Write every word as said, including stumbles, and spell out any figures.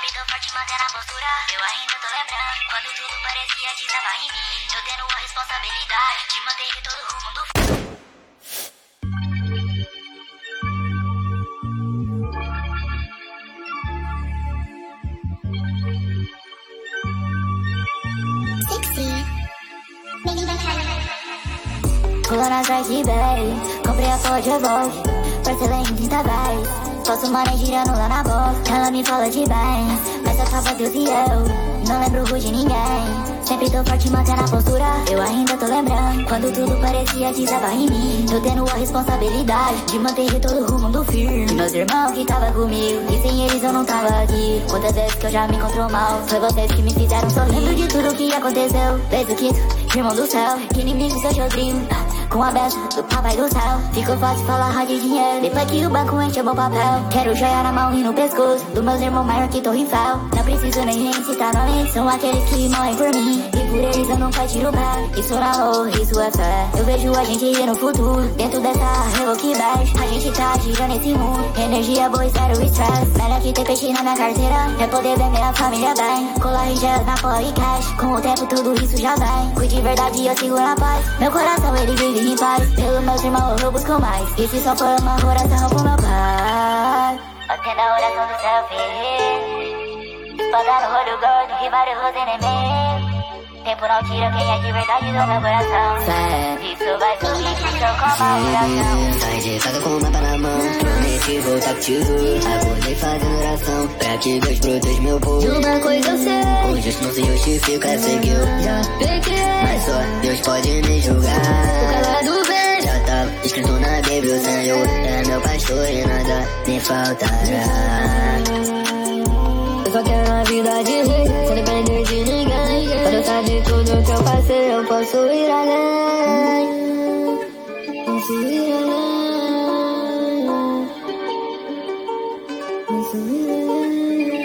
Sempre tô forte mantendo a postura. Eu ainda tô lembrando quando tudo parecia que tava em mim. Eu tendo a responsabilidade de manter todo rumo do fim. Pulando atrás de bem, comprei a Ford Evoque, parcelei em trinta vezes. Posso mané girando lá na boca, ela me fala de bem, mas só tava Deus e eu, não lembro de ninguém. Sempre tô forte mantendo a postura, eu ainda tô lembrando quando tudo parecia que tava em mim. Tô tendo a responsabilidade de manter todo o mundo firme. E meus irmãos que tava comigo, e sem eles eu não tava aqui. Quantas vezes que eu já me encontrou mal, foi vocês que me fizeram sorrir. Lembro de tudo que aconteceu, desde o quinto, irmão do céu, que inimigo seu Jodrinho. Com a benção do papai do céu, ficou fácil falar de dinheiro. Depois que o banco encheu meu papel, quero joia na mão e no pescoço dos meus irmãos maior que Torre Eiffel. Não preciso nem recitar nome, são aqueles que morrem por mim, e por eles eu nunca tiro o pé. Isso não é amor, isso é fé. Eu vejo a gente no futuro, dentro dessa Revoque Bash. A gente tá girando esse mundo, energia boa e zero estresse. Melhor que ter peixe na minha carteira, é poder ver minha família bem. Colar em gel na Poli Cash, com o tempo tudo isso já vem. Cuide de verdade, eu sigo na paz. Meu coração ele vive em paz, pelos meus irmãos eu busco mais. E se só for uma oração pro meu pai, atenda a oração do selfie, espada no olho gordo que vários inimigos. Tempo não tira quem é de verdade do meu coração. Fé, isso vai subir, isso como a oração. Sai de casa com o mapa na mão, prometi voltar contigo. Acordei fazendo oração, pra que Deus proteja meu povo. De uma coisa eu sei, o justo não se justifica, sei que eu já peguei, mas só Deus pode me julgar. o calado vem, já tava escrito na Bíblia, o Senhor é meu pastor e nada me faltará. Eu só quero uma vida de rei, sem depender de ninguém. Quando eu saber tudo que eu passei, eu posso ir além. Posso ir além. Posso ir além.